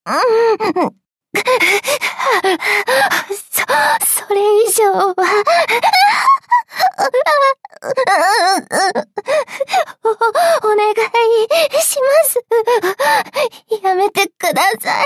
それ以上は、お願いします。やめてください。